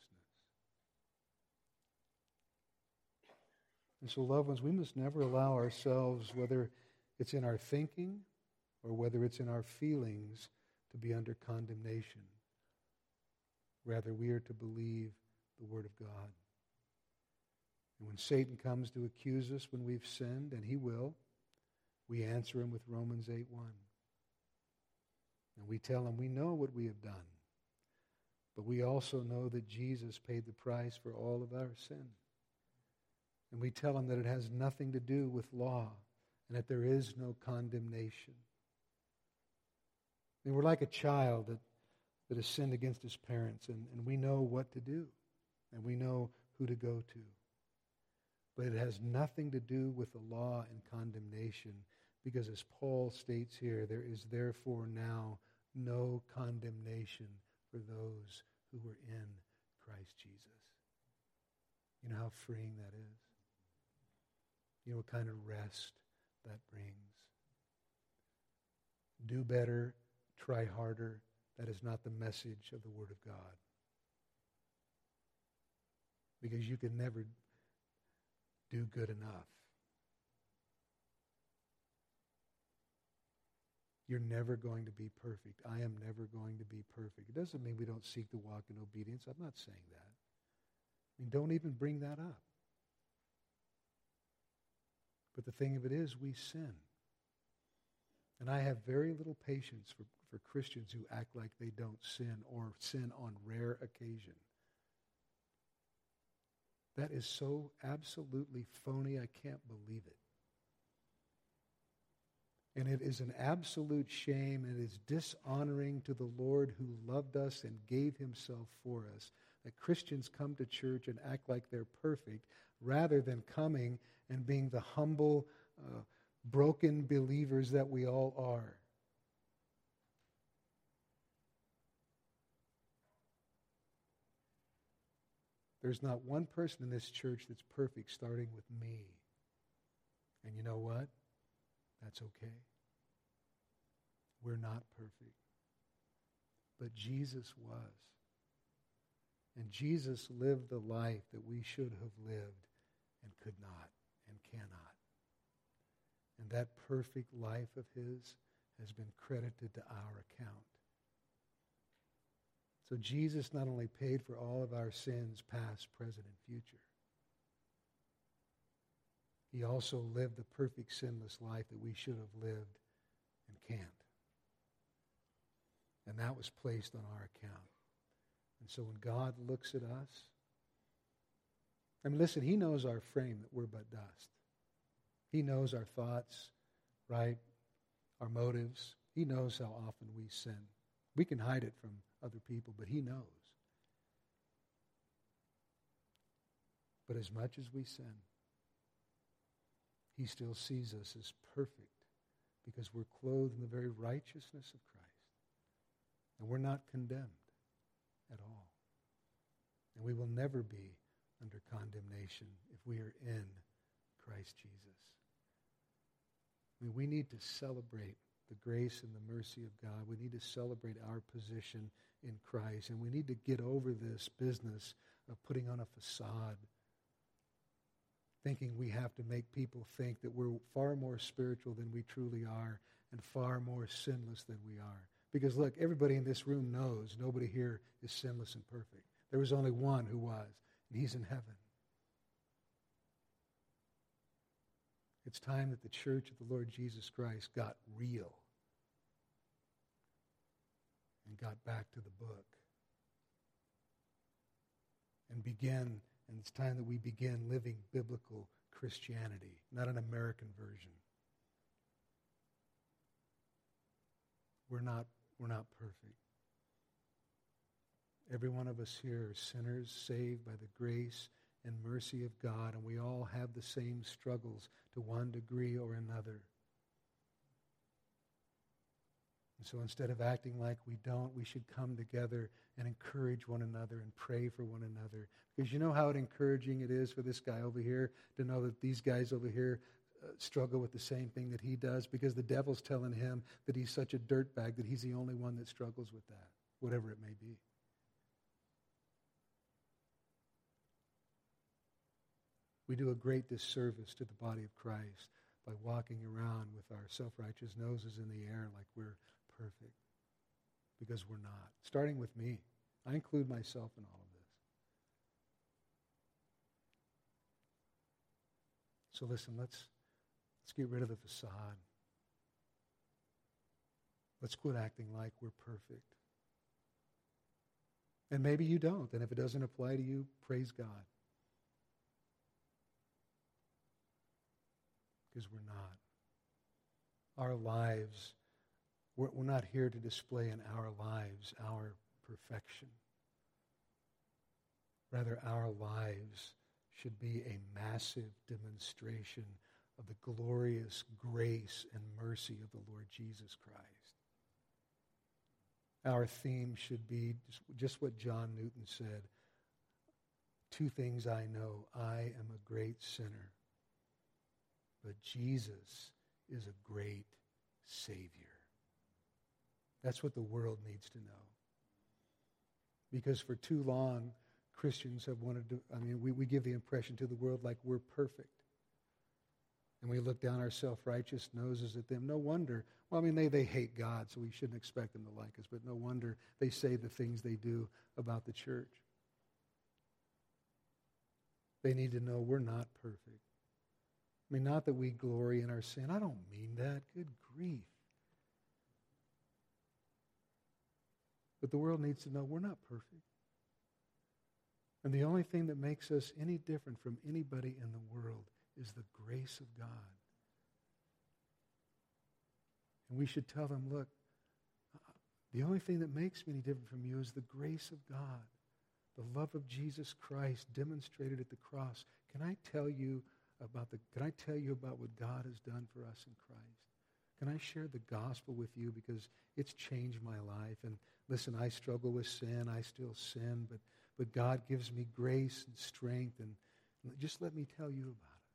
And so, loved ones, we must never allow ourselves, whether it's in our thinking or whether it's in our feelings, to be under condemnation. Rather, we are to believe the Word of God. And when Satan comes to accuse us when we've sinned, and he will, we answer him with Romans eight one. And we tell him we know what we have done, but we also know that Jesus paid the price for all of our sin. And we tell him that it has nothing to do with law and that there is no condemnation. I mean, we're like a child that, that has sinned against his parents, and, and we know what to do, and we know who to go to. But it has nothing to do with the law and condemnation, because as Paul states here, there is therefore now no condemnation for those who were in Christ Jesus. You know how freeing that is? You know what kind of rest that brings? Do better, try harder. That is not the message of the Word of God. Because you can never do good enough. You're never going to be perfect. I am never going to be perfect. It doesn't mean we don't seek to walk in obedience. I'm not saying that. I mean, don't even bring that up. But the thing of it is, we sin. And I have very little patience for, for Christians who act like they don't sin or sin on rare occasion. That is so absolutely phony, I can't believe it. And it is an absolute shame, and it is dishonoring to the Lord who loved us and gave himself for us, that Christians come to church and act like they're perfect rather than coming and being the humble, uh, broken believers that we all are. There's not one person in this church that's perfect, starting with me. And you know what? That's okay. We're not perfect. But Jesus was. And Jesus lived the life that we should have lived and could not and cannot. And that perfect life of his has been credited to our account. So Jesus not only paid for all of our sins, past, present, and future, he also lived the perfect sinless life that we should have lived and can't. And that was placed on our account. And so when God looks at us, I mean, listen, he knows our frame, that we're but dust. He knows our thoughts, right? Our motives. He knows how often we sin. We can hide it from other people, but he knows. But as much as we sin, he still sees us as perfect because we're clothed in the very righteousness of Christ. And we're not condemned at all. And we will never be under condemnation if we are in Christ Jesus. I mean, we need to celebrate the grace and the mercy of God. We need to celebrate our position in Christ. And we need to get over this business of putting on a facade, thinking we have to make people think that we're far more spiritual than we truly are and far more sinless than we are. Because look, everybody in this room knows nobody here is sinless and perfect. There was only one who was, and he's in heaven. It's time that the church of the Lord Jesus Christ got real and got back to the book. And begin, and it's time that we begin living biblical Christianity, not an American version. We're not, we're not perfect. Every one of us here are sinners saved by the grace and mercy of God, and we all have the same struggles to one degree or another. And so instead of acting like we don't, we should come together and encourage one another and pray for one another. Because you know how encouraging it is for this guy over here to know that these guys over here uh, struggle with the same thing that he does, because the devil's telling him that he's such a dirtbag that he's the only one that struggles with that, whatever it may be. We do a great disservice to the body of Christ by walking around with our self-righteous noses in the air like we're perfect, because we're not. Starting with me. I include myself in all of this. So listen, let's let's get rid of the facade. Let's quit acting like we're perfect. And maybe you don't, and if it doesn't apply to you, praise God. Because we're not. Our lives, we're, we're not here to display in our lives our perfection. Rather, our lives should be a massive demonstration of the glorious grace and mercy of the Lord Jesus Christ. Our theme should be just, just what John Newton said. Two things I know. I am a great sinner. But Jesus is a great Savior. That's what the world needs to know. Because for too long, Christians have wanted to, I mean, we, we give the impression to the world like we're perfect. And we look down our self-righteous noses at them. No wonder, well, I mean, they, they hate God, so we shouldn't expect them to like us. But no wonder they say the things they do about the church. They need to know we're not perfect. I mean, not that we glory in our sin. I don't mean that. Good grief. But the world needs to know we're not perfect. And the only thing that makes us any different from anybody in the world is the grace of God. And we should tell them, look, the only thing that makes me any different from you is the grace of God, the love of Jesus Christ demonstrated at the cross. Can I tell you about the, can I tell you about what God has done for us in Christ? Can I share the gospel with you, because it's changed my life? And listen, I struggle with sin. I still sin, but, but God gives me grace and strength, and just let me tell you about it.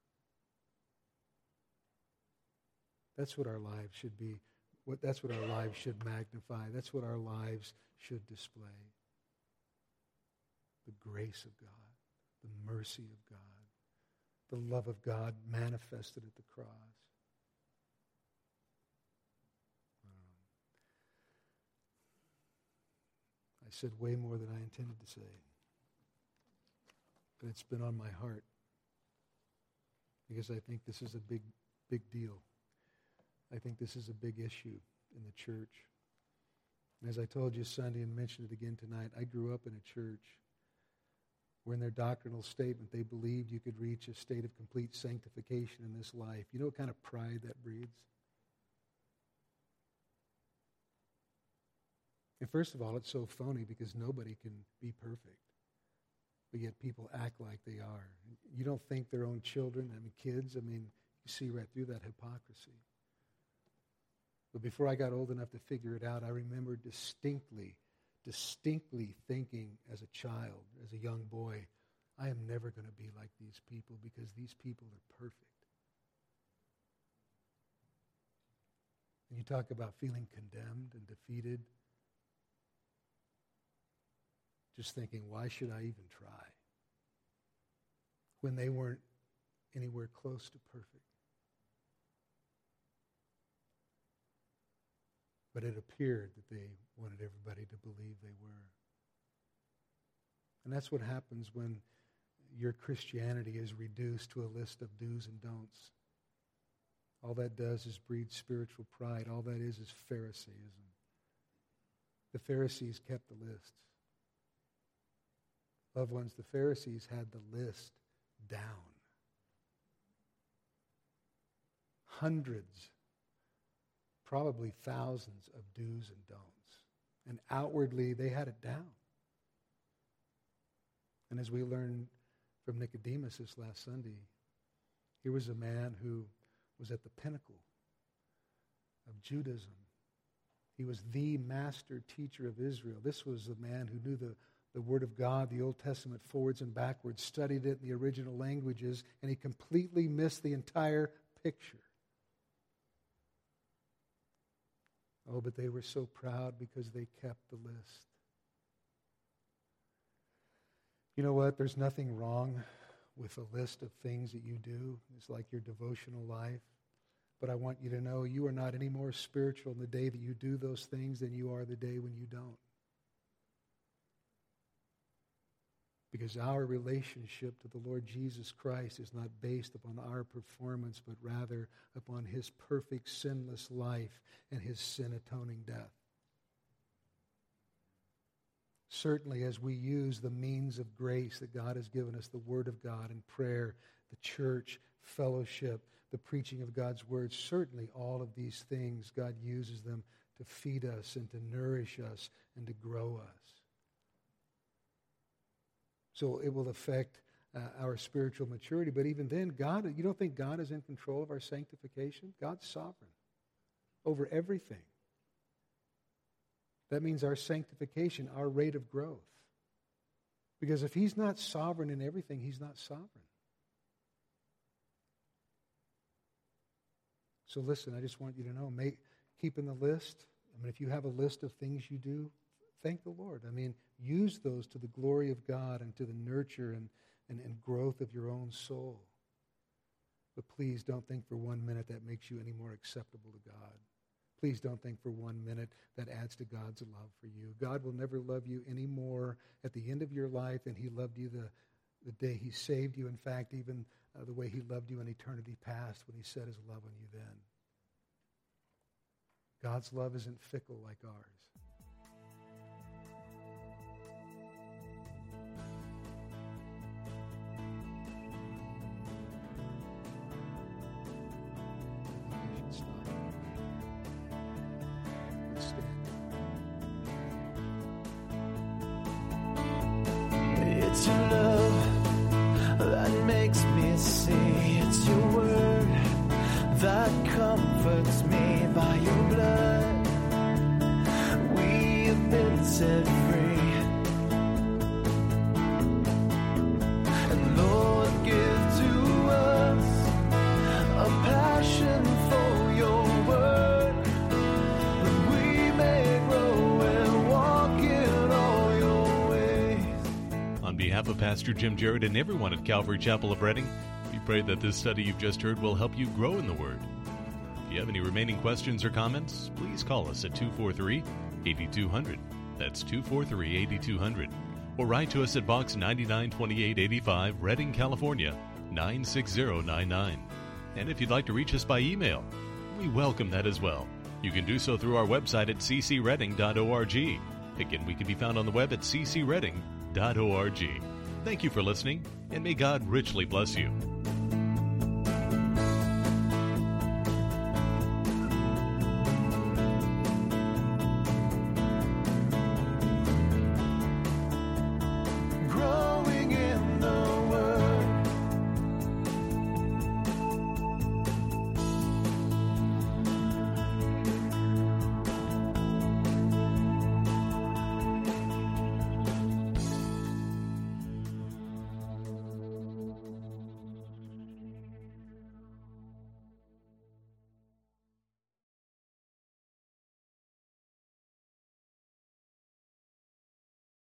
That's what our lives should be. What, that's what our lives should magnify. That's what our lives should display. The grace of God, the mercy of God, the love of God manifested at the cross. I said way more than I intended to say. But it's been on my heart because I think this is a big, big deal. I think this is a big issue in the church. And as I told you Sunday and mentioned it again tonight, I grew up in a church where in their doctrinal statement they believed you could reach a state of complete sanctification in this life. You know what kind of pride that breeds? And first of all, it's so phony because nobody can be perfect. But yet people act like they are. You don't think their own children, I mean kids, I mean, you see right through that hypocrisy. But before I got old enough to figure it out, I remember distinctly, distinctly thinking as a child, as a young boy, I am never going to be like these people because these people are perfect. And you talk about feeling condemned and defeated. Just thinking, why should I even try? When they weren't anywhere close to perfect. But it appeared that they wanted everybody to believe they were. And that's what happens when your Christianity is reduced to a list of do's and don'ts. All that does is breed spiritual pride. All that is is Pharisaism. The Pharisees kept the lists. Loved ones, the Pharisees had the list down. Hundreds, probably thousands of do's and don'ts. And outwardly, they had it down. And as we learned from Nicodemus this last Sunday, here was a man who was at the pinnacle of Judaism. He was the master teacher of Israel. This was the man who knew the The Word of God, the Old Testament, forwards and backwards, studied it in the original languages, and he completely missed the entire picture. Oh, but they were so proud because they kept the list. You know what? There's nothing wrong with a list of things that you do. It's like your devotional life. But I want you to know you are not any more spiritual in the day that you do those things than you are the day when you don't. Because our relationship to the Lord Jesus Christ is not based upon our performance, but rather upon His perfect sinless life and His sin-atoning death. Certainly, as we use the means of grace that God has given us, the Word of God and prayer, the church, fellowship, the preaching of God's Word, certainly all of these things, God uses them to feed us and to nourish us and to grow us. So it will affect uh, our spiritual maturity. But even then, God, you don't think God is in control of our sanctification? God's sovereign over everything. That means our sanctification, our rate of growth. Because if He's not sovereign in everything, He's not sovereign. So listen, I just want you to know, make, keeping the list. I mean, if you have a list of things you do, thank the Lord. I mean, use those to the glory of God and to the nurture and, and, and growth of your own soul. But please don't think for one minute that makes you any more acceptable to God. Please don't think for one minute that adds to God's love for you. God will never love you any more at the end of your life than He loved you the, the day He saved you. In fact, even uh, the way He loved you in eternity past when He set His love on you then. God's love isn't fickle like ours. It's your love that makes me see. It's your word that comforts me. By your blood we have been set free. And Lord, give to us a passion for your word, that we may grow and walk in all your ways. On behalf of Pastor Jim Jarrett and everyone at Calvary Chapel of Redding, we pray that this study you've just heard will help you grow in the Word. If you have any remaining questions or comments, please call us at two four three, eight two zero zero. That's two four three, eight two zero zero. Or write to us at Box ninety-nine twenty-eight eighty-five, Redding, California, nine six zero nine nine. And if you'd like to reach us by email, we welcome that as well. You can do so through our website at c c redding dot org. Again, we can be found on the web at c c redding dot org. Thank you for listening, and may God richly bless you.